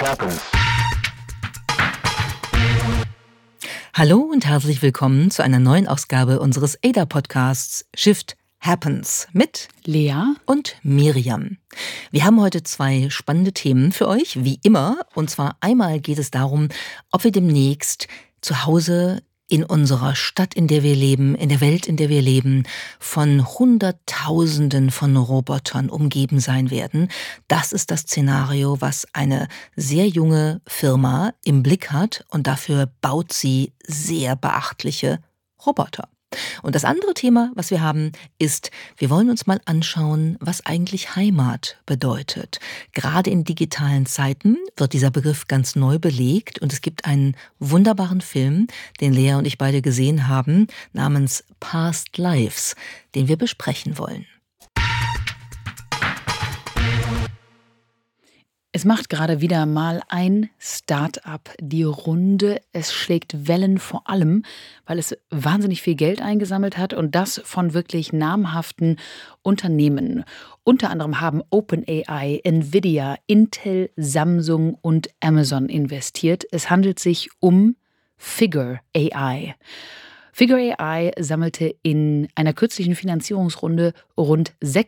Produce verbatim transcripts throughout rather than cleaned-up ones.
happens. Hallo und herzlich willkommen zu einer neuen Ausgabe unseres A D A-Podcasts Shift Happens mit Lea und Miriam. Wir haben heute zwei spannende Themen für euch, wie immer. Und zwar einmal geht es darum, ob wir demnächst zu Hause in unserer Stadt, in der wir leben, in der Welt, in der wir leben, von Hunderttausenden von Robotern umgeben sein werden. Das ist das Szenario, was eine sehr junge Firma im Blick hat, und dafür baut sie sehr beachtliche Roboter. Und das andere Thema, was wir haben, ist, wir wollen uns mal anschauen, was eigentlich Heimat bedeutet. Gerade in digitalen Zeiten wird dieser Begriff ganz neu belegt, und es gibt einen wunderbaren Film, den Lea und ich beide gesehen haben, namens Past Lives, den wir besprechen wollen. Es macht gerade wieder mal ein Start-up die Runde. Es schlägt Wellen, vor allem, weil es wahnsinnig viel Geld eingesammelt hat, und das von wirklich namhaften Unternehmen. Unter anderem haben OpenAI, Nvidia, Intel, Samsung und Amazon investiert. Es handelt sich um Figure A I. Figure A I sammelte in einer kürzlichen Finanzierungsrunde rund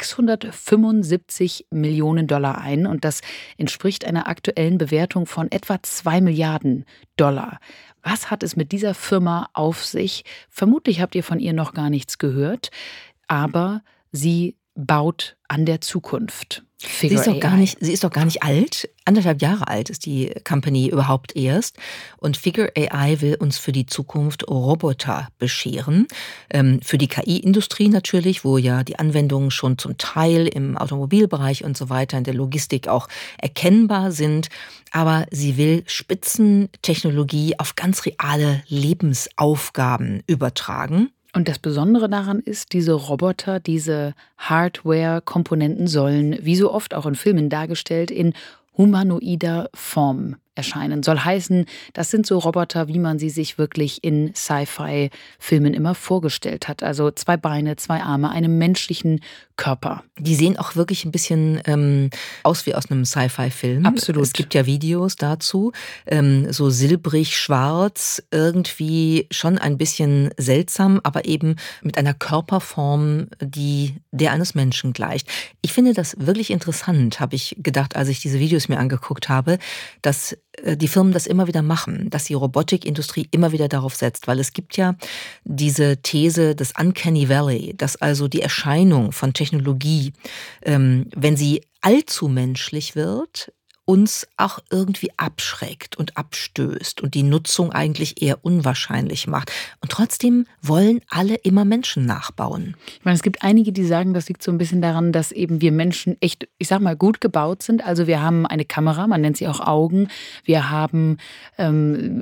sechshundertfünfundsiebzig Millionen Dollar ein, und das entspricht einer aktuellen Bewertung von etwa zwei Milliarden Dollar. Was hat es mit dieser Firma auf sich? Vermutlich habt ihr von ihr noch gar nichts gehört, aber sie baut an der Zukunft. Sie ist, doch gar nicht, sie ist doch gar nicht alt. Anderthalb Jahre alt ist die Company überhaupt erst. Und Figure A I will uns für die Zukunft Roboter bescheren. Ähm, für die K I-Industrie natürlich, wo ja die Anwendungen schon zum Teil im Automobilbereich und so weiter, in der Logistik auch erkennbar sind. Aber sie will Spitzentechnologie auf ganz reale Lebensaufgaben übertragen. Und das Besondere daran ist, diese Roboter, diese Hardware-Komponenten sollen, wie so oft auch in Filmen dargestellt, in humanoider Form erscheinen. Soll heißen, das sind so Roboter, wie man sie sich wirklich in Sci-Fi-Filmen immer vorgestellt hat. Also zwei Beine, zwei Arme, einen menschlichen Körper. Die sehen auch wirklich ein bisschen ähm, aus wie aus einem Sci-Fi-Film. Absolut. Es gibt ja Videos dazu, ähm, so silbrig, schwarz, irgendwie schon ein bisschen seltsam, aber eben mit einer Körperform, die der eines Menschen gleicht. Ich finde das wirklich interessant, habe ich gedacht, als ich diese Videos mir angeguckt habe, dass die Firmen das immer wieder machen, dass die Robotikindustrie immer wieder darauf setzt, weil es gibt ja diese These des Uncanny Valley, dass also die Erscheinung von Technologie, ähm, wenn sie allzu menschlich wird, uns auch irgendwie abschreckt und abstößt und die Nutzung eigentlich eher unwahrscheinlich macht. Und trotzdem wollen alle immer Menschen nachbauen. Ich meine, es gibt einige, die sagen, das liegt so ein bisschen daran, dass eben wir Menschen echt, ich sag mal, gut gebaut sind. Also wir haben eine Kamera, man nennt sie auch Augen. Wir haben ähm,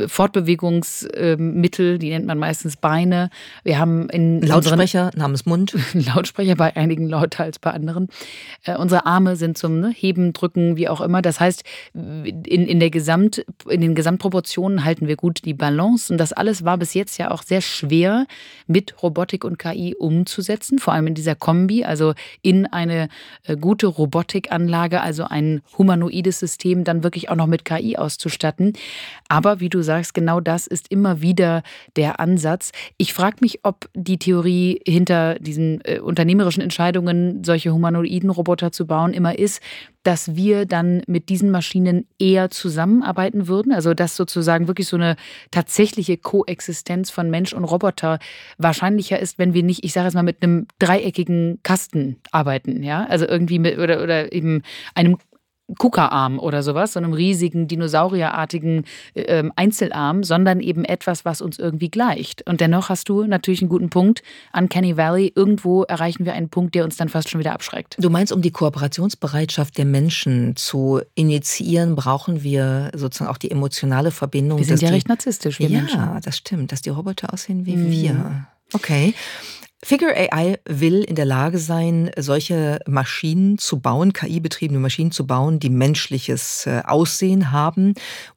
Fortbewegungsmittel, die nennt man meistens Beine. Wir haben in Lautsprecher namens Mund. Lautsprecher, bei einigen lauter als bei anderen. Äh, unsere Arme sind zum ne, Heben, Drücken, wie auch immer. Das heißt, In, in, der Gesamt, in den Gesamtproportionen halten wir gut die Balance. Und das alles war bis jetzt ja auch sehr schwer mit Robotik und K I umzusetzen. Vor allem in dieser Kombi, also in eine äh, gute Robotikanlage, also ein humanoides System dann wirklich auch noch mit K I auszustatten. Aber wie du sagst, genau das ist immer wieder der Ansatz. Ich frage mich, ob die Theorie hinter diesen äh, unternehmerischen Entscheidungen, solche humanoiden Roboter zu bauen, immer ist, dass wir dann mit diesen Maschinen eher zusammenarbeiten würden. Also dass sozusagen wirklich so eine tatsächliche Koexistenz von Mensch und Roboter wahrscheinlicher ist, wenn wir nicht, ich sage jetzt mal, mit einem dreieckigen Kasten arbeiten. Ja? Also irgendwie mit oder, oder eben einem Kuckerarm oder sowas, so einem riesigen, dinosaurierartigen äh, Einzelarm, sondern eben etwas, was uns irgendwie gleicht. Und dennoch hast du natürlich einen guten Punkt. Uncanny Valley, irgendwo erreichen wir einen Punkt, der uns dann fast schon wieder abschreckt. Du meinst, um die Kooperationsbereitschaft der Menschen zu initiieren, brauchen wir sozusagen auch die emotionale Verbindung. Wir sind ja die, recht narzisstisch, wir ja, Menschen. Ja, das stimmt, dass die Roboter aussehen wie mhm. wir. Okay. Figure A I will in der Lage sein, solche Maschinen zu bauen, K I-betriebene Maschinen zu bauen, die menschliches Aussehen haben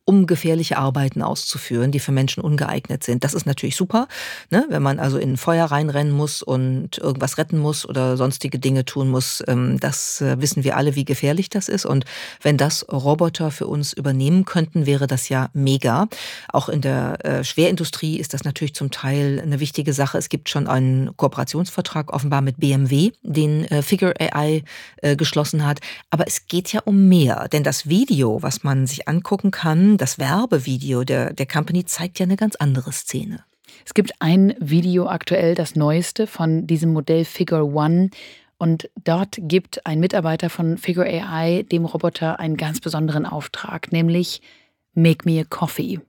um gefährliche Arbeiten auszuführen, die für Menschen ungeeignet sind. Das ist natürlich super, ne? Wenn man also in ein Feuer reinrennen muss und irgendwas retten muss oder sonstige Dinge tun muss. Das wissen wir alle, wie gefährlich das ist. Und wenn das Roboter für uns übernehmen könnten, wäre das ja mega. Auch in der Schwerindustrie ist das natürlich zum Teil eine wichtige Sache. Es gibt schon einen Kooperationsvertrag offenbar mit B M W, den Figure A I geschlossen hat. Aber es geht ja um mehr, denn das Video, was man sich angucken kann, das Werbevideo der, der Company zeigt ja eine ganz andere Szene. Es gibt ein Video aktuell, das neueste von diesem Modell Figure One. Und dort gibt ein Mitarbeiter von Figure A I dem Roboter einen ganz besonderen Auftrag, nämlich Make me a coffee.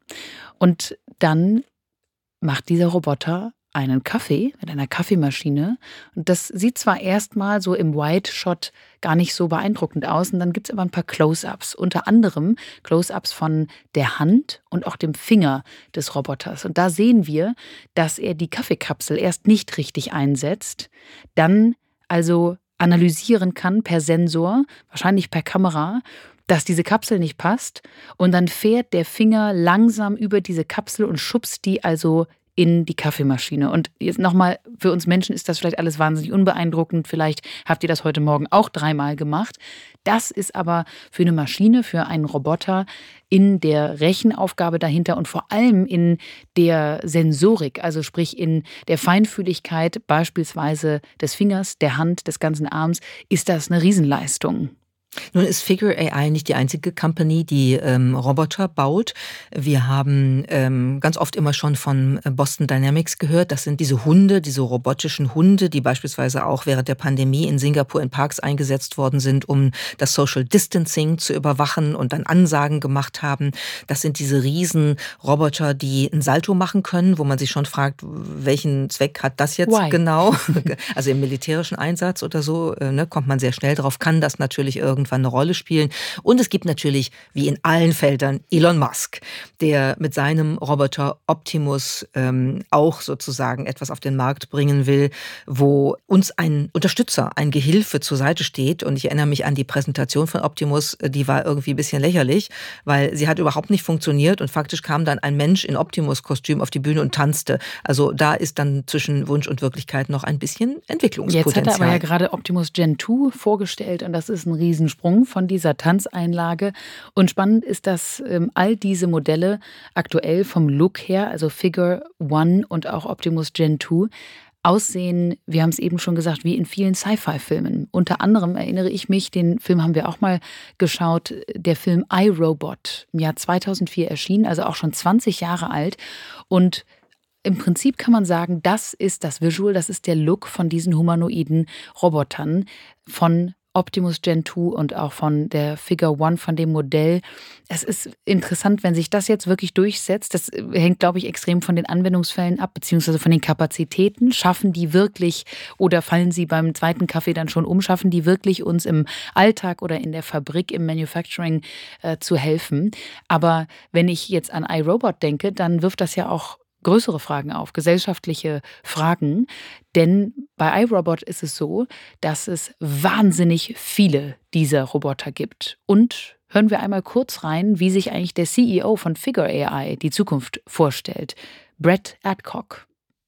Und dann macht dieser Roboter einen Kaffee mit einer Kaffeemaschine. Und das sieht zwar erstmal so im Wide-Shot gar nicht so beeindruckend aus, und dann gibt es aber ein paar Close-ups. Unter anderem Close-ups von der Hand und auch dem Finger des Roboters. Und da sehen wir, dass er die Kaffeekapsel erst nicht richtig einsetzt, dann also analysieren kann per Sensor, wahrscheinlich per Kamera, dass diese Kapsel nicht passt. Und dann fährt der Finger langsam über diese Kapsel und schubst die also in die Kaffeemaschine. Und jetzt nochmal, für uns Menschen ist das vielleicht alles wahnsinnig unbeeindruckend. Vielleicht habt ihr das heute Morgen auch dreimal gemacht. Das ist aber für eine Maschine, für einen Roboter in der Rechenaufgabe dahinter und vor allem in der Sensorik, also sprich in der Feinfühligkeit beispielsweise des Fingers, der Hand, des ganzen Arms, ist das eine Riesenleistung. Nun ist Figure A I nicht die einzige Company, die ähm, Roboter baut. Wir haben ähm, ganz oft immer schon von Boston Dynamics gehört. Das sind diese Hunde, diese robotischen Hunde, die beispielsweise auch während der Pandemie in Singapur in Parks eingesetzt worden sind, um das Social Distancing zu überwachen und dann Ansagen gemacht haben. Das sind diese Riesenroboter, die ein Salto machen können, wo man sich schon fragt, welchen Zweck hat das jetzt Why? Genau? Also im militärischen Einsatz oder so, ne, kommt man sehr schnell drauf, kann das natürlich irgendwie irgendwann eine Rolle spielen. Und es gibt natürlich, wie in allen Feldern, Elon Musk, der mit seinem Roboter Optimus ähm, auch sozusagen etwas auf den Markt bringen will, wo uns ein Unterstützer, ein Gehilfe zur Seite steht. Und ich erinnere mich an die Präsentation von Optimus, die war irgendwie ein bisschen lächerlich, weil sie hat überhaupt nicht funktioniert und faktisch kam dann ein Mensch in Optimus-Kostüm auf die Bühne und tanzte. Also da ist dann zwischen Wunsch und Wirklichkeit noch ein bisschen Entwicklungspotenzial. Jetzt hat er aber ja gerade Optimus Gen zwei vorgestellt und das ist ein Riesensprung von dieser Tanzeinlage. Und spannend ist, dass ähm, all diese Modelle aktuell vom Look her, also Figure One und auch Optimus Gen zwei, aussehen, wir haben es eben schon gesagt, wie in vielen Sci-Fi-Filmen. Unter anderem erinnere ich mich, den Film haben wir auch mal geschaut, der Film iRobot, im Jahr zweitausendvier erschienen, also auch schon zwanzig Jahre alt. Und im Prinzip kann man sagen, das ist das Visual, das ist der Look von diesen humanoiden Robotern von Optimus Gen zwei und auch von der Figure One, von dem Modell. Es ist interessant, wenn sich das jetzt wirklich durchsetzt. Das hängt, glaube ich, extrem von den Anwendungsfällen ab, beziehungsweise von den Kapazitäten. Schaffen die wirklich oder fallen sie beim zweiten Kaffee dann schon um? Schaffen die wirklich, uns im Alltag oder in der Fabrik, im Manufacturing äh, zu helfen? Aber wenn ich jetzt an iRobot denke, dann wirft das ja auch größere Fragen auf, gesellschaftliche Fragen. Denn bei iRobot ist es so, dass es wahnsinnig viele dieser Roboter gibt. Und hören wir einmal kurz rein, wie sich eigentlich der C E O von Figure A I die Zukunft vorstellt. Brett Adcock.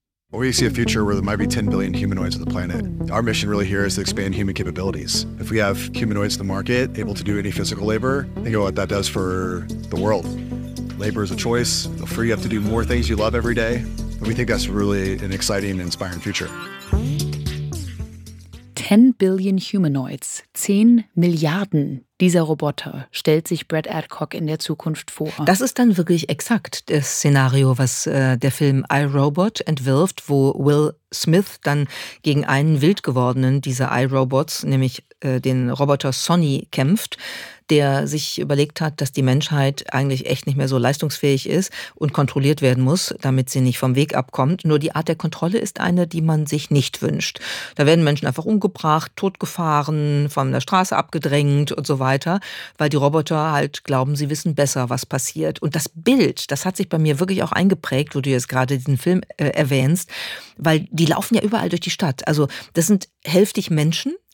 We see a future where there might be ten billion humanoids on the planet. Our mission really here is to expand human capabilities. If we have humanoids in the market able to do any physical labor, think of what that does for the world. Labor is a choice. It'll free you up to do more things you love every day. And we think that's really an exciting and inspiring future. ten billion Humanoids, zehn Milliarden dieser Roboter, stellt sich Brett Adcock in der Zukunft vor. Das ist dann wirklich exakt das Szenario, was äh, der Film iRobot entwirft, wo Will Smith dann gegen einen wild gewordenen dieser iRobots, nämlich äh, den Roboter Sonny, kämpft, der sich überlegt hat, dass die Menschheit eigentlich echt nicht mehr so leistungsfähig ist und kontrolliert werden muss, damit sie nicht vom Weg abkommt. Nur die Art der Kontrolle ist eine, die man sich nicht wünscht. Da werden Menschen einfach umgebracht, totgefahren, von der Straße abgedrängt und so weiter, weil die Roboter halt glauben, sie wissen besser, was passiert. Und das Bild, das hat sich bei mir wirklich auch eingeprägt, wo du jetzt gerade diesen Film äh, erwähnst, weil die laufen ja überall durch die Stadt. Also das sind hälftig Menschen,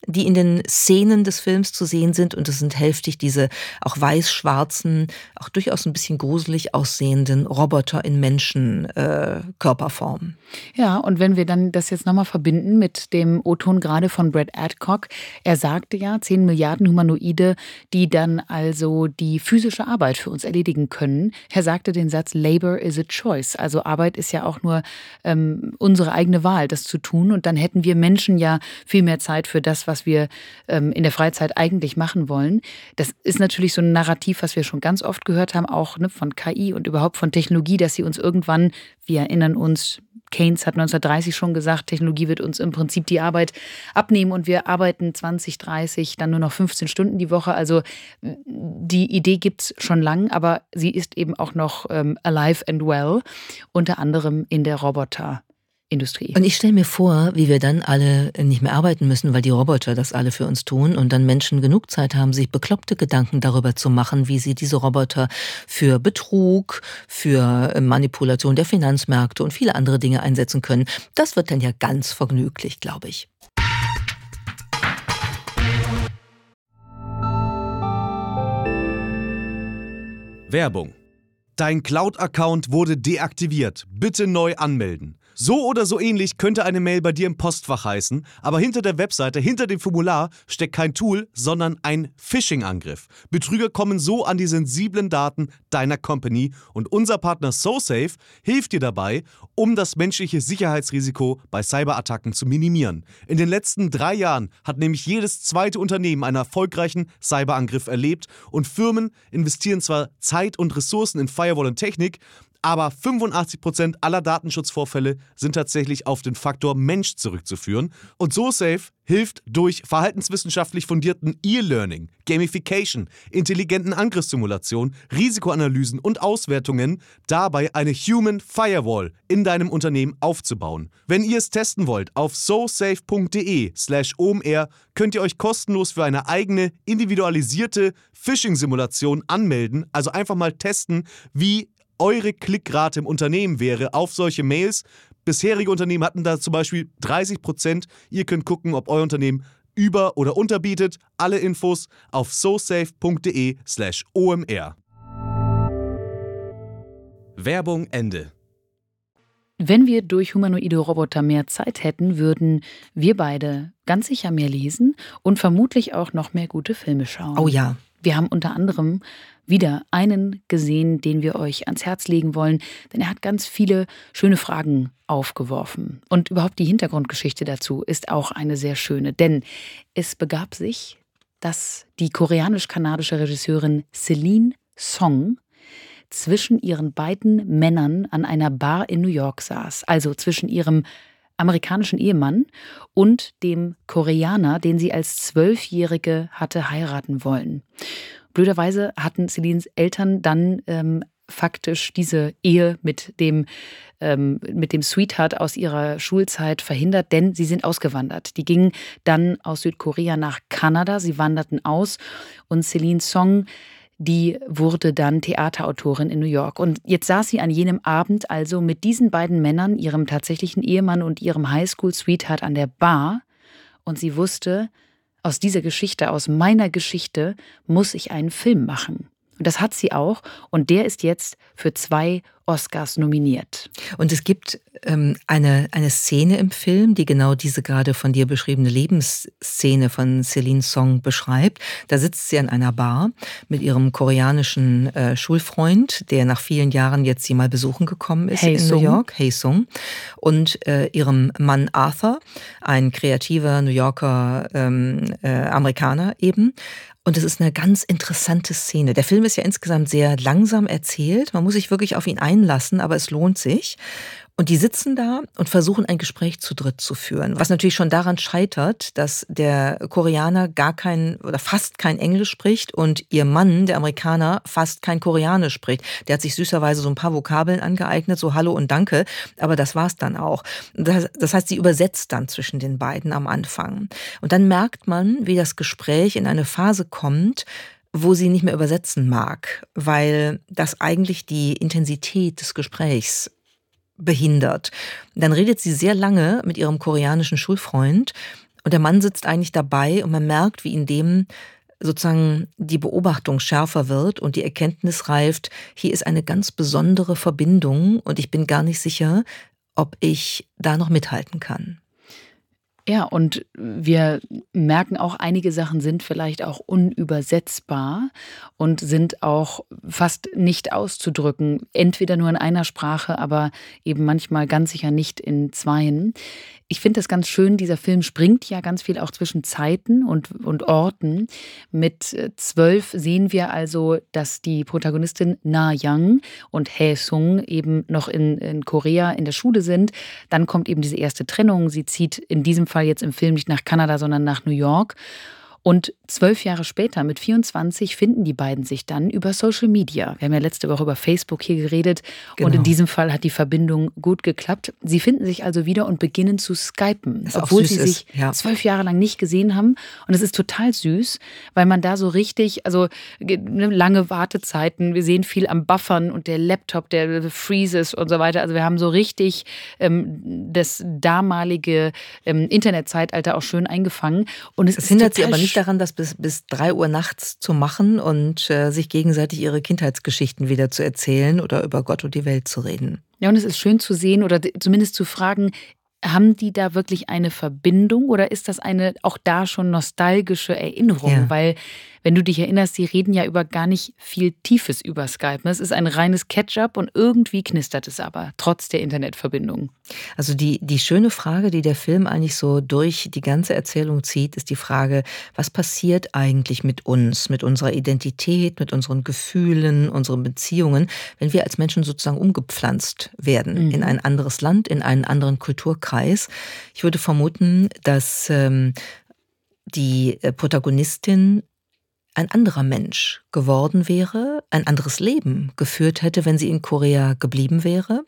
die in den Szenen des Films zu sehen sind. Und es sind hälftig diese auch weiß-schwarzen, auch durchaus ein bisschen gruselig aussehenden Roboter in Menschenkörperform. Äh, ja, und wenn wir dann das jetzt nochmal verbinden mit dem O-Ton gerade von Brad Adcock, er sagte ja, zehn Milliarden Humanoide, die dann also die physische Arbeit für uns erledigen können. Er sagte den Satz, Labor is a choice. Also Arbeit ist ja auch nur ähm, unsere eigene Wahl, das zu tun. Und dann hätten wir Menschen ja viel mehr Zeit für das, was wir ähm, in der Freizeit eigentlich machen wollen. Das ist natürlich so ein Narrativ, was wir schon ganz oft gehört haben, auch ne, von K I und überhaupt von Technologie, dass sie uns irgendwann, wir erinnern uns, Keynes hat neunzehnhundertdreißig schon gesagt, Technologie wird uns im Prinzip die Arbeit abnehmen und wir arbeiten zwanzig, dreißig, dann nur noch fünfzehn Stunden die Woche. Also die Idee gibt es schon lang, aber sie ist eben auch noch ähm, alive and well, unter anderem in der Roboter. Industrie. Und ich stelle mir vor, wie wir dann alle nicht mehr arbeiten müssen, weil die Roboter das alle für uns tun und dann Menschen genug Zeit haben, sich bekloppte Gedanken darüber zu machen, wie sie diese Roboter für Betrug, für Manipulation der Finanzmärkte und viele andere Dinge einsetzen können. Das wird dann ja ganz vergnüglich, glaube ich. Werbung. Dein Cloud-Account wurde deaktiviert. Bitte neu anmelden. So oder so ähnlich könnte eine Mail bei dir im Postfach heißen, aber hinter der Webseite, hinter dem Formular steckt kein Tool, sondern ein Phishing-Angriff. Betrüger kommen so an die sensiblen Daten deiner Company und unser Partner SoSafe hilft dir dabei, um das menschliche Sicherheitsrisiko bei Cyberattacken zu minimieren. In den letzten drei Jahren hat nämlich jedes zweite Unternehmen einen erfolgreichen Cyberangriff erlebt und Firmen investieren zwar Zeit und Ressourcen in Firewall und Technik, aber fünfundachtzig Prozent aller Datenschutzvorfälle sind tatsächlich auf den Faktor Mensch zurückzuführen. Und SoSafe hilft durch verhaltenswissenschaftlich fundierten E-Learning, Gamification, intelligenten Angriffssimulationen, Risikoanalysen und Auswertungen dabei eine Human Firewall in deinem Unternehmen aufzubauen. Wenn ihr es testen wollt, auf sosafe.de slash omr könnt ihr euch kostenlos für eine eigene individualisierte Phishing-Simulation anmelden. Also einfach mal testen, wie eure Klickrate im Unternehmen wäre auf solche Mails. Bisherige Unternehmen hatten da zum Beispiel dreißig Prozent. Ihr könnt gucken, ob euer Unternehmen über- oder unterbietet. Alle Infos auf sosafe.de slash omr. Werbung Ende. Wenn wir durch humanoide Roboter mehr Zeit hätten, würden wir beide ganz sicher mehr lesen und vermutlich auch noch mehr gute Filme schauen. Oh ja. Wir haben unter anderem wieder einen gesehen, den wir euch ans Herz legen wollen, denn er hat ganz viele schöne Fragen aufgeworfen. Und überhaupt die Hintergrundgeschichte dazu ist auch eine sehr schöne, denn es begab sich, dass die koreanisch-kanadische Regisseurin Celine Song zwischen ihren beiden Männern an einer Bar in New York saß, also zwischen ihrem amerikanischen Ehemann und dem Koreaner, den sie als Zwölfjährige hatte heiraten wollen. Blöderweise hatten Celines Eltern dann ähm, faktisch diese Ehe mit dem, ähm, mit dem Sweetheart aus ihrer Schulzeit verhindert, denn sie sind ausgewandert. Die gingen dann aus Südkorea nach Kanada, sie wanderten aus und Celine Song, die wurde dann Theaterautorin in New York. Und jetzt saß sie an jenem Abend also mit diesen beiden Männern, ihrem tatsächlichen Ehemann und ihrem Highschool-Sweetheart an der Bar. Und sie wusste, aus dieser Geschichte, aus meiner Geschichte, muss ich einen Film machen. Und das hat sie auch. Und der ist jetzt für zwei Oscars nominiert. Und es gibt ähm, eine, eine Szene im Film, die genau diese gerade von dir beschriebene Lebensszene von Celine Song beschreibt. Da sitzt sie an einer Bar mit ihrem koreanischen äh, Schulfreund, der nach vielen Jahren jetzt sie mal besuchen gekommen ist in New York, Hae-sung, und äh, ihrem Mann Arthur, ein kreativer New Yorker ähm, äh, Amerikaner eben. Und es ist eine ganz interessante Szene. Der Film ist ja insgesamt sehr langsam erzählt. Man muss sich wirklich auf ihn einlassen, aber es lohnt sich. Und die sitzen da und versuchen, ein Gespräch zu dritt zu führen. Was natürlich schon daran scheitert, dass der Koreaner gar kein oder fast kein Englisch spricht und ihr Mann, der Amerikaner, fast kein Koreanisch spricht. Der hat sich süßerweise so ein paar Vokabeln angeeignet, so Hallo und Danke, aber das war's dann auch. Das, das heißt, sie übersetzt dann zwischen den beiden am Anfang. Und dann merkt man, wie das Gespräch in eine Phase kommt, wo sie nicht mehr übersetzen mag, weil das eigentlich die Intensität des Gesprächs behindert. Dann redet sie sehr lange mit ihrem koreanischen Schulfreund Und der Mann sitzt eigentlich dabei und man merkt, wie in dem sozusagen die Beobachtung schärfer wird und die Erkenntnis reift, hier ist eine ganz besondere Verbindung und ich bin gar nicht sicher, ob ich da noch mithalten kann. Ja, und wir merken auch, einige Sachen sind vielleicht auch unübersetzbar und sind auch fast nicht auszudrücken. Entweder nur in einer Sprache, aber eben manchmal ganz sicher nicht in zweien. Ich finde das ganz schön, dieser Film springt ja ganz viel auch zwischen Zeiten und, und Orten. Mit zwölf sehen wir also, dass die Protagonistin Na Yang und Hae Sung eben noch in, in Korea in der Schule sind. Dann kommt eben diese erste Trennung. Sie zieht in diesem Fall jetzt im Film nicht nach Kanada, sondern nach New York. Und zwölf Jahre später, mit vierundzwanzig, finden die beiden sich dann über Social Media. Wir haben ja letzte Woche über Facebook hier geredet. Genau. Und in diesem Fall hat die Verbindung gut geklappt. Sie finden sich also wieder und beginnen zu skypen, das obwohl sie ist. sich ja. zwölf Jahre lang nicht gesehen haben. Und es ist total süß, weil man da so richtig, also lange Wartezeiten, wir sehen viel am Buffern und der Laptop, der freezes und so weiter. Also wir haben so richtig ähm, das damalige ähm, Internetzeitalter auch schön eingefangen. Und es das ist hindert sie total aber nicht daran, das bis, bis drei Uhr nachts zu machen und äh, sich gegenseitig ihre Kindheitsgeschichten wieder zu erzählen oder über Gott und die Welt zu reden. Ja, und es ist schön zu sehen oder zumindest zu fragen, haben die da wirklich eine Verbindung oder ist das eine auch da schon nostalgische Erinnerung? Ja. Weil, wenn du dich erinnerst, sie reden ja über gar nicht viel Tiefes über Skype. Es ist ein reines Catch-up und irgendwie knistert es aber, trotz der Internetverbindung. Also die, die schöne Frage, die der Film eigentlich so durch die ganze Erzählung zieht, ist die Frage, was passiert eigentlich mit uns, mit unserer Identität, mit unseren Gefühlen, unseren Beziehungen, wenn wir als Menschen sozusagen umgepflanzt werden mhm. in ein anderes Land, in einen anderen Kulturkreis. Ich würde vermuten, dass ähm, die Protagonistin ein anderer Mensch geworden wäre, ein anderes Leben geführt hätte, wenn sie in Korea geblieben wäre.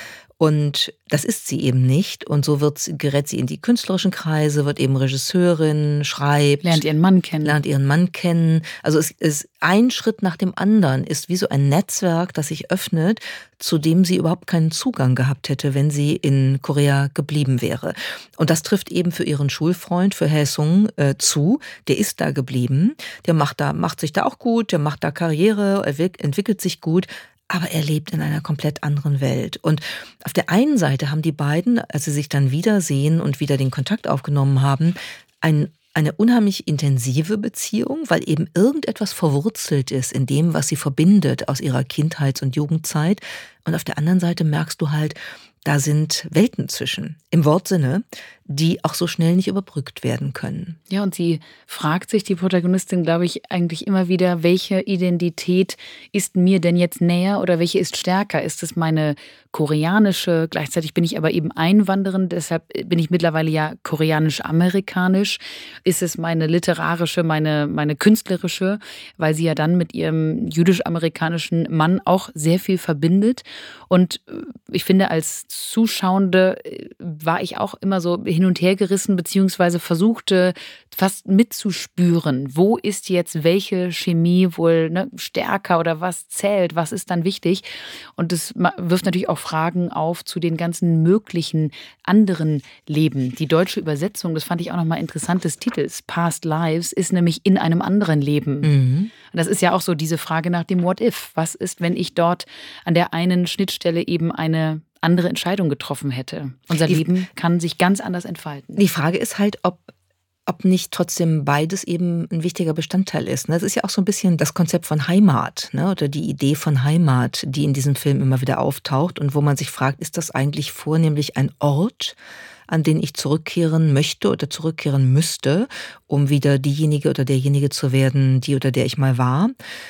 Und das ist sie eben nicht. Und so wird, gerät sie in die künstlerischen Kreise, wird eben Regisseurin, schreibt. Lernt ihren Mann kennen. Lernt ihren Mann kennen. Also es ist ein Schritt nach dem anderen, ist wie so ein Netzwerk, das sich öffnet, zu dem sie überhaupt keinen Zugang gehabt hätte, wenn sie in Korea geblieben wäre. Und das trifft eben für ihren Schulfreund, für Hae Sung, äh, zu. Der ist da geblieben. Der macht da, macht sich da auch gut, der macht da Karriere, entwickelt sich gut. Aber er lebt in einer komplett anderen Welt. Und auf der einen Seite haben die beiden, als sie sich dann wiedersehen und wieder den Kontakt aufgenommen haben, ein, eine unheimlich intensive Beziehung, weil eben irgendetwas verwurzelt ist in dem, was sie verbindet aus ihrer Kindheits- und Jugendzeit. Und auf der anderen Seite merkst du halt, da sind Welten zwischen, im Wortsinne, die auch so schnell nicht überbrückt werden können. Ja, und sie fragt sich, die Protagonistin, glaube ich, eigentlich immer wieder, welche Identität ist mir denn jetzt näher oder welche ist stärker? Ist es meine koreanische, gleichzeitig bin ich aber eben Einwanderin, deshalb bin ich mittlerweile ja koreanisch-amerikanisch. Ist es meine literarische, meine, meine künstlerische, weil sie ja dann mit ihrem jüdisch-amerikanischen Mann auch sehr viel verbindet. Und ich finde, als Zuschauende war ich auch immer so hin und her gerissen, beziehungsweise versuchte fast mitzuspüren, wo ist jetzt welche Chemie wohl ne, stärker oder was zählt, was ist dann wichtig. Und das wirft natürlich auch Fragen auf zu den ganzen möglichen anderen Leben. Die deutsche Übersetzung, das fand ich auch nochmal interessant, des Titels, Past Lives, ist nämlich in einem anderen Leben. Mhm. Und das ist ja auch so diese Frage nach dem What If. Was ist, wenn ich dort an der einen Schnittstelle eben eine andere Entscheidung getroffen hätte? Unser die, Leben kann sich ganz anders entfalten. Die Frage ist halt, ob ob nicht trotzdem beides eben ein wichtiger Bestandteil ist. Das ist ja auch so ein bisschen das Konzept von Heimat, ne? Oder die Idee von Heimat, die in diesem Film immer wieder auftaucht und wo man sich fragt, ist das eigentlich vornehmlich ein Ort, an den ich zurückkehren möchte oder zurückkehren müsste, um wieder diejenige oder derjenige zu werden, die oder der ich mal war.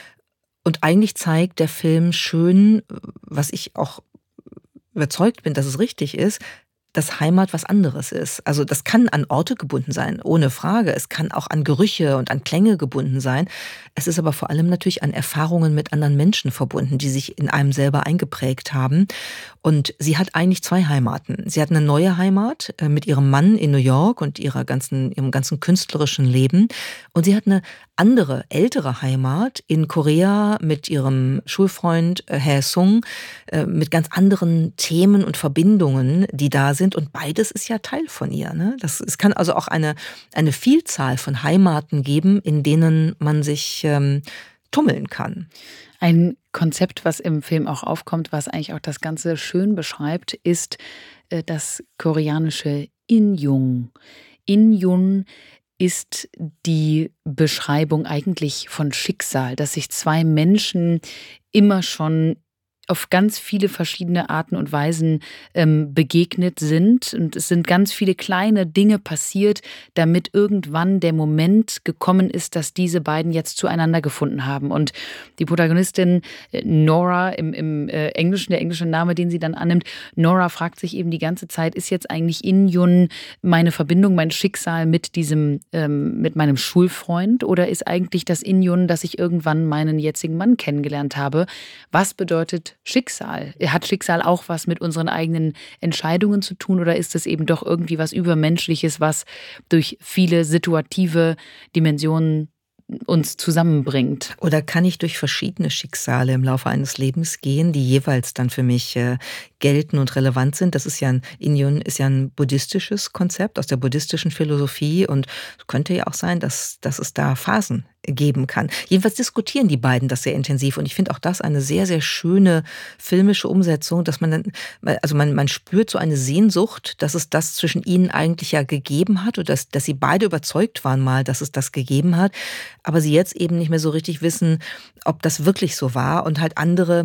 Und eigentlich zeigt der Film schön, was ich auch überzeugt bin, dass es richtig ist, dass Heimat was anderes ist. Also das kann an Orte gebunden sein, ohne Frage. Es kann auch an Gerüche und an Klänge gebunden sein. Es ist aber vor allem natürlich an Erfahrungen mit anderen Menschen verbunden, die sich in einem selber eingeprägt haben. Und sie hat eigentlich zwei Heimaten. Sie hat eine neue Heimat mit ihrem Mann in New York und ihrer ganzen, ihrem ganzen künstlerischen Leben. Und sie hat eine andere, ältere Heimat in Korea mit ihrem Schulfreund Hae Sung, mit ganz anderen Themen und Verbindungen, die da sind. sind. Und beides ist ja Teil von ihr. Ne? Das, es kann also auch eine, eine Vielzahl von Heimaten geben, in denen man sich ähm, tummeln kann. Ein Konzept, was im Film auch aufkommt, was eigentlich auch das Ganze schön beschreibt, ist äh, das koreanische Injung. Injun ist die Beschreibung eigentlich von Schicksal, dass sich zwei Menschen immer schon auf ganz viele verschiedene Arten und Weisen ähm, begegnet sind. Und es sind ganz viele kleine Dinge passiert, damit irgendwann der Moment gekommen ist, dass diese beiden jetzt zueinander gefunden haben. Und die Protagonistin äh, Nora, im, im äh, Englischen, der englische Name, den sie dann annimmt, Nora fragt sich eben die ganze Zeit, ist jetzt eigentlich Injun meine Verbindung, mein Schicksal mit diesem, ähm, mit meinem Schulfreund, oder ist eigentlich das Injun, dass ich irgendwann meinen jetzigen Mann kennengelernt habe? Was bedeutet Schicksal? Hat Schicksal auch was mit unseren eigenen Entscheidungen zu tun, oder ist es eben doch irgendwie was Übermenschliches, was durch viele situative Dimensionen uns zusammenbringt? Oder kann ich durch verschiedene Schicksale im Laufe eines Lebens gehen, die jeweils dann für mich äh, gelten und relevant sind? Das ist ja ein, Injun ist ja ein buddhistisches Konzept aus der buddhistischen Philosophie, und es könnte ja auch sein, dass, dass es da Phasen geben kann. Jedenfalls diskutieren die beiden das sehr intensiv, und ich finde auch das eine sehr, sehr schöne filmische Umsetzung, dass man dann, also man, man spürt so eine Sehnsucht, dass es das zwischen ihnen eigentlich ja gegeben hat, oder dass, dass sie beide überzeugt waren mal, dass es das gegeben hat, aber sie jetzt eben nicht mehr so richtig wissen, ob das wirklich so war, und halt andere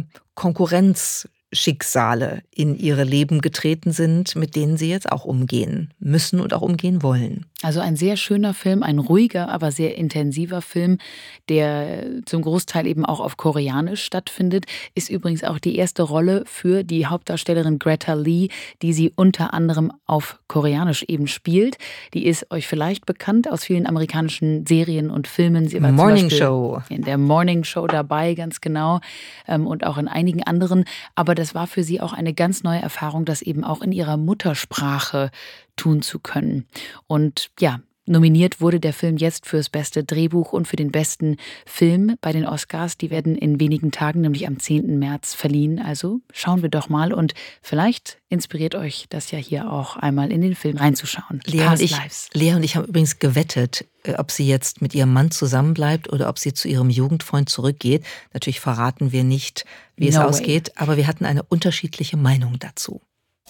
Konkurrenzschicksale in ihre Leben getreten sind, mit denen sie jetzt auch umgehen müssen und auch umgehen wollen. Also ein sehr schöner Film, ein ruhiger, aber sehr intensiver Film, der zum Großteil eben auch auf Koreanisch stattfindet. Ist übrigens auch die erste Rolle für die Hauptdarstellerin Greta Lee, die sie unter anderem auf Koreanisch eben spielt. Die ist euch vielleicht bekannt aus vielen amerikanischen Serien und Filmen. Sie war Morning zum Show. In der Morning Show dabei, ganz genau, und auch in einigen anderen. Aber das war für sie auch eine ganz neue Erfahrung, das eben auch in ihrer Muttersprache tun zu können. Und ja, nominiert wurde der Film jetzt fürs beste Drehbuch und für den besten Film bei den Oscars. Die werden in wenigen Tagen, nämlich am zehnten März, verliehen. Also schauen wir doch mal, und vielleicht inspiriert euch das ja hier auch einmal in den Film reinzuschauen. Lea und, ich, Lea und ich haben übrigens gewettet, ob sie jetzt mit ihrem Mann zusammenbleibt oder ob sie zu ihrem Jugendfreund zurückgeht. Natürlich verraten wir nicht, wie es No ausgeht, way. aber wir hatten eine unterschiedliche Meinung dazu.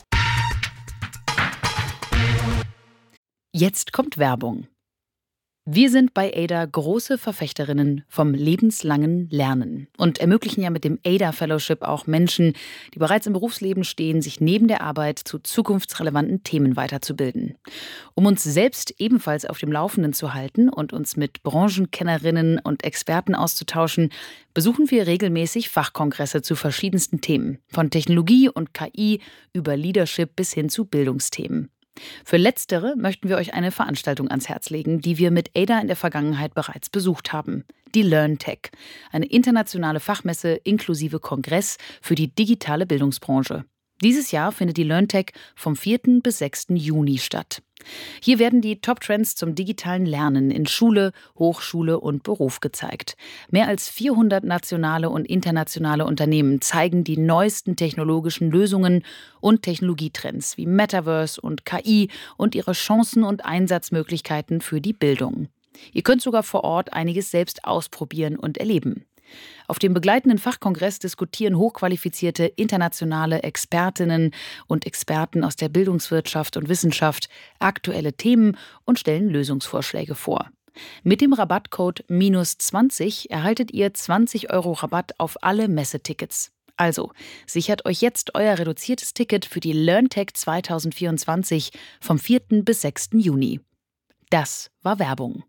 Jetzt kommt Werbung. Wir sind bei Ada große Verfechterinnen vom lebenslangen Lernen und ermöglichen ja mit dem Ada Fellowship auch Menschen, die bereits im Berufsleben stehen, sich neben der Arbeit zu zukunftsrelevanten Themen weiterzubilden. Um uns selbst ebenfalls auf dem Laufenden zu halten und uns mit Branchenkennerinnen und Experten auszutauschen, besuchen wir regelmäßig Fachkongresse zu verschiedensten Themen, von Technologie und K I über Leadership bis hin zu Bildungsthemen. Für Letztere möchten wir euch eine Veranstaltung ans Herz legen, die wir mit Ada in der Vergangenheit bereits besucht haben. Die LearnTech, eine internationale Fachmesse inklusive Kongress für die digitale Bildungsbranche. Dieses Jahr findet die LearnTech vom vierten bis sechsten Juni statt. Hier werden die Top-Trends zum digitalen Lernen in Schule, Hochschule und Beruf gezeigt. Mehr als vierhundert nationale und internationale Unternehmen zeigen die neuesten technologischen Lösungen und Technologietrends wie Metaverse und K I und ihre Chancen und Einsatzmöglichkeiten für die Bildung. Ihr könnt sogar vor Ort einiges selbst ausprobieren und erleben. Auf dem begleitenden Fachkongress diskutieren hochqualifizierte internationale Expertinnen und Experten aus der Bildungswirtschaft und Wissenschaft aktuelle Themen und stellen Lösungsvorschläge vor. Mit dem Rabattcode minus zwanzig erhaltet ihr zwanzig Euro Rabatt auf alle Messetickets. Also, sichert euch jetzt euer reduziertes Ticket für die LearnTech zwanzig vierundzwanzig vom vierten bis sechsten Juni. Das war Werbung.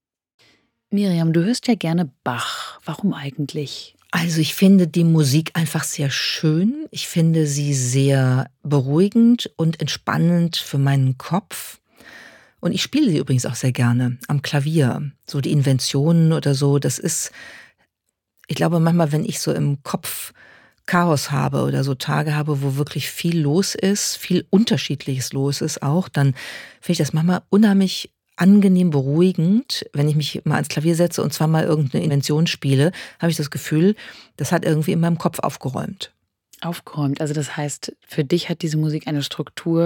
Miriam, du hörst ja gerne Bach. Warum eigentlich? Also ich finde die Musik einfach sehr schön. Ich finde sie sehr beruhigend und entspannend für meinen Kopf. Und ich spiele sie übrigens auch sehr gerne am Klavier. So die Inventionen oder so, das ist, ich glaube manchmal, wenn ich so im Kopf Chaos habe oder so Tage habe, wo wirklich viel los ist, viel Unterschiedliches los ist auch, dann finde ich das manchmal unheimlich angenehm beruhigend. Wenn ich mich mal ans Klavier setze und zwar mal irgendeine Invention spiele, habe ich das Gefühl, das hat irgendwie in meinem Kopf aufgeräumt. Aufgeräumt, also das heißt, für dich hat diese Musik eine Struktur,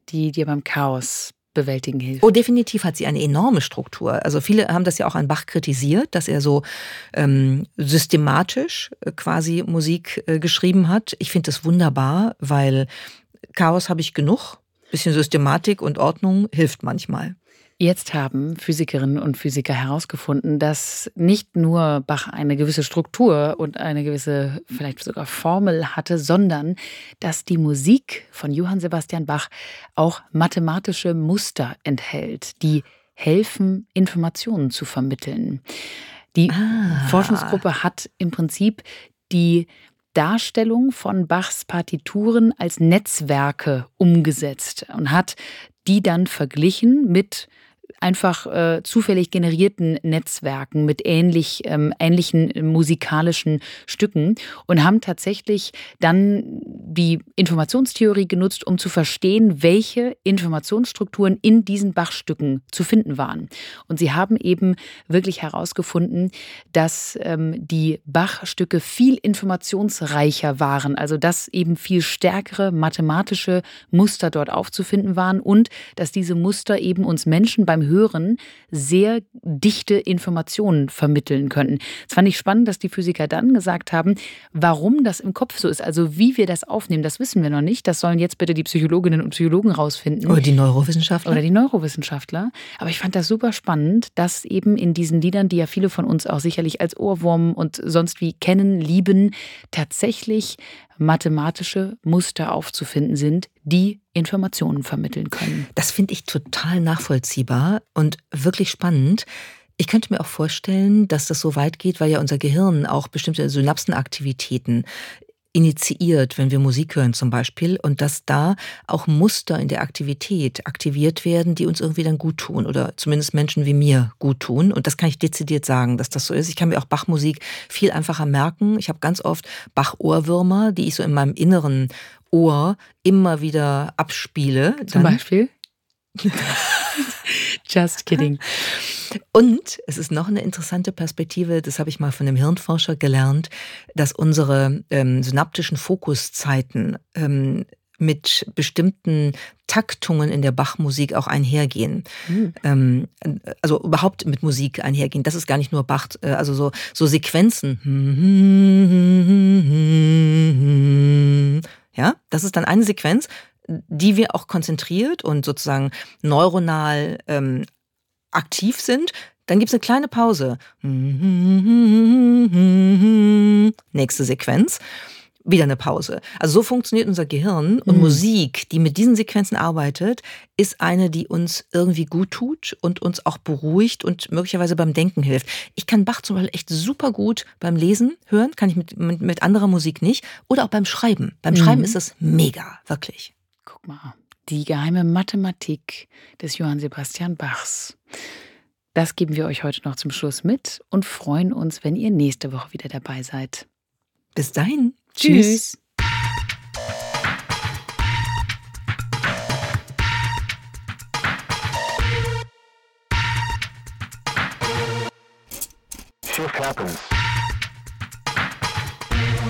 die dir beim Chaos bewältigen hilft? Oh, definitiv hat sie eine enorme Struktur. Also viele haben das ja auch an Bach kritisiert, dass er so ähm, systematisch äh, quasi Musik äh, geschrieben hat. Ich finde das wunderbar, weil Chaos habe ich genug. Bisschen Systematik und Ordnung hilft manchmal. Jetzt haben Physikerinnen und Physiker herausgefunden, dass nicht nur Bach eine gewisse Struktur und eine gewisse, vielleicht sogar Formel hatte, sondern dass die Musik von Johann Sebastian Bach auch mathematische Muster enthält, die helfen, Informationen zu vermitteln. Die ah. Forschungsgruppe hat im Prinzip die Darstellung von Bachs Partituren als Netzwerke umgesetzt und hat die dann verglichen mit einfach äh, zufällig generierten Netzwerken mit ähnlich, ähm, ähnlichen musikalischen Stücken und haben tatsächlich dann die Informationstheorie genutzt, um zu verstehen, welche Informationsstrukturen in diesen Bach-Stücken zu finden waren. Und sie haben eben wirklich herausgefunden, dass ähm, die Bach-Stücke viel informationsreicher waren, also dass eben viel stärkere mathematische Muster dort aufzufinden waren und dass diese Muster eben uns Menschen beim Hören sehr dichte Informationen vermitteln könnten. Das fand ich spannend, dass die Physiker dann gesagt haben, warum das im Kopf so ist, also wie wir das aufnehmen, das wissen wir noch nicht. Das sollen jetzt bitte die Psychologinnen und Psychologen rausfinden. Oder die Neurowissenschaftler. Oder die Neurowissenschaftler. Aber ich fand das super spannend, dass eben in diesen Liedern, die ja viele von uns auch sicherlich als Ohrwurm und sonst wie kennen, lieben, tatsächlich mathematische Muster aufzufinden sind, die Informationen vermitteln können. Das finde ich total nachvollziehbar und wirklich spannend. Ich könnte mir auch vorstellen, dass das so weit geht, weil ja unser Gehirn auch bestimmte Synapsenaktivitäten initiiert, wenn wir Musik hören zum Beispiel, und dass da auch Muster in der Aktivität aktiviert werden, die uns irgendwie dann gut tun oder zumindest Menschen wie mir gut tun. Und das kann ich dezidiert sagen, dass das so ist. Ich kann mir auch Bachmusik viel einfacher merken. Ich habe ganz oft Bach-Ohrwürmer, die ich so in meinem inneren Ohr immer wieder abspiele. Zum dann Beispiel? Just kidding. Und es ist noch eine interessante Perspektive, das habe ich mal von einem Hirnforscher gelernt, dass unsere ähm, synaptischen Fokuszeiten ähm, mit bestimmten Taktungen in der Bachmusik auch einhergehen. Mhm. Ähm, also überhaupt mit Musik einhergehen. Das ist gar nicht nur Bach, äh, also so, so Sequenzen. Ja, das ist dann eine Sequenz, die wir auch konzentriert und sozusagen neuronal ähm, aktiv sind. Dann gibt es eine kleine Pause. Nächste Sequenz. Wieder eine Pause. Also so funktioniert unser Gehirn. Und mhm. Musik, die mit diesen Sequenzen arbeitet, ist eine, die uns irgendwie gut tut und uns auch beruhigt und möglicherweise beim Denken hilft. Ich kann Bach zum Beispiel echt super gut beim Lesen hören, kann ich mit, mit, mit anderer Musik nicht. Oder auch beim Schreiben. Beim mhm. Schreiben ist das mega, wirklich. Guck mal, die geheime Mathematik des Johann Sebastian Bachs. Das geben wir euch heute noch zum Schluss mit und freuen uns, wenn ihr nächste Woche wieder dabei seid. Bis dahin. Tschüss. Shift happens.